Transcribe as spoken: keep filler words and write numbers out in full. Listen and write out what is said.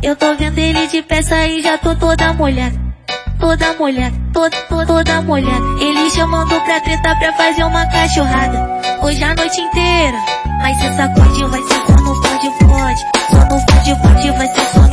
Eu tô vendo ele de peça e já tô toda molhada. Toda molhada, toda, toda, toda molhada. Ele chamando pra treta pra fazer uma cachorrada. Hoje a noite inteira. Mas cê sacode, vai ser só no pode, pode. Só no pode, pode, vai ser só